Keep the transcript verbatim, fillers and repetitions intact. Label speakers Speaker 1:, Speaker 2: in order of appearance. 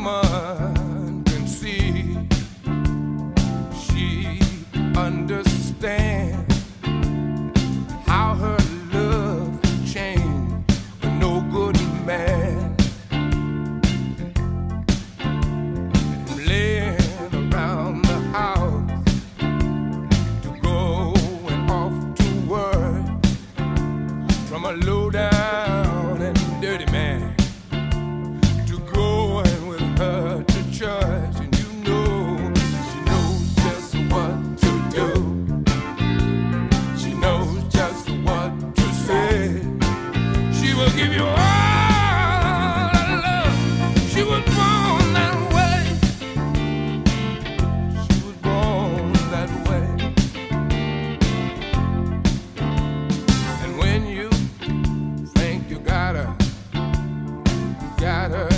Speaker 1: woman can see. She understands how her love changed a no good man. From laying around the house to going off to work, from a low down and dirty man to going with her to church. And you know she knows just what to do. She knows just what to say. She will give you all her love. She was born that way. She was born that way. And when you think you got her, got her